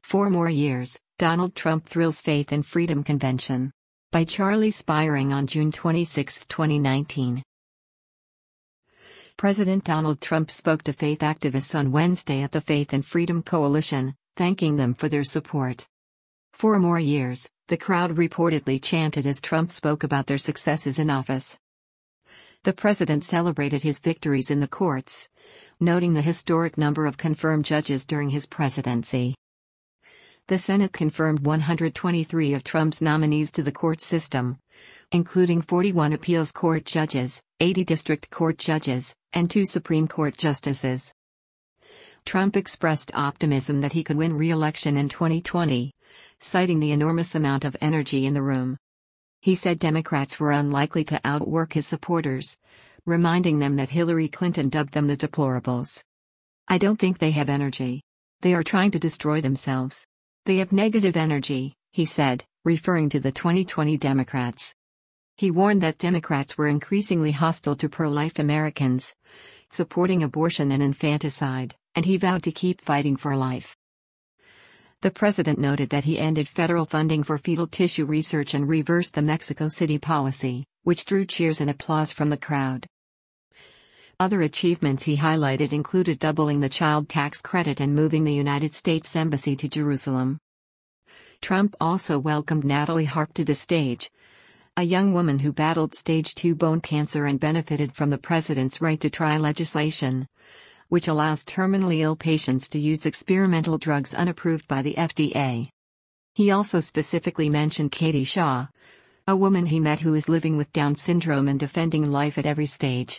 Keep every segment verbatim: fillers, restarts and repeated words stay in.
Four more years, Donald Trump thrills Faith and Freedom Convention. By Charlie Spiring on June twenty-sixth, twenty nineteen. President Donald Trump spoke to faith activists on Wednesday at the Faith and Freedom Coalition, thanking them for their support. Four more years, the crowd reportedly chanted as Trump spoke about their successes in office. The president celebrated his victories in the courts, noting the historic number of confirmed judges during his presidency. The Senate confirmed one hundred twenty-three of Trump's nominees to the court system, including forty-one appeals court judges, eighty district court judges, and two Supreme Court justices. Trump expressed optimism that he could win re-election in twenty twenty, citing the enormous amount of energy in the room. He said Democrats were unlikely to outwork his supporters, reminding them that Hillary Clinton dubbed them the deplorables. "I don't think they have energy. They are trying to destroy themselves. They have negative energy," he said, referring to the twenty twenty Democrats. He warned that Democrats were increasingly hostile to pro-life Americans, supporting abortion and infanticide, and he vowed to keep fighting for life. The president noted that he ended federal funding for fetal tissue research and reversed the Mexico City policy, which drew cheers and applause from the crowd. Other achievements he highlighted included doubling the child tax credit and moving the United States Embassy to Jerusalem. Trump also welcomed Natalie Harp to the stage, a young woman who battled stage two bone cancer and benefited from the president's right to try legislation, which allows terminally ill patients to use experimental drugs unapproved by the F D A. He also specifically mentioned Katie Shaw, a woman he met who is living with Down syndrome and defending life at every stage.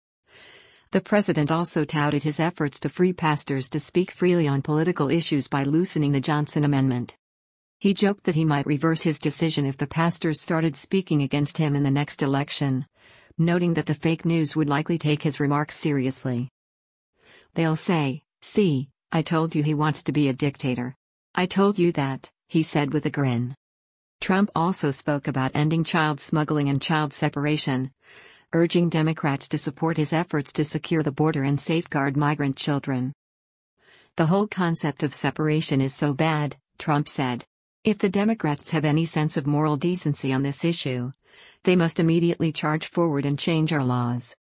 The president also touted his efforts to free pastors to speak freely on political issues by loosening the Johnson Amendment. He joked that he might reverse his decision if the pastors started speaking against him in the next election, noting that the fake news would likely take his remarks seriously. "They'll say, 'See, I told you he wants to be a dictator. I told you that,'" he said with a grin. Trump also spoke about ending child smuggling and child separation, urging Democrats to support his efforts to secure the border and safeguard migrant children. "The whole concept of separation is so bad," Trump said. "If the Democrats have any sense of moral decency on this issue, they must immediately charge forward and change our laws."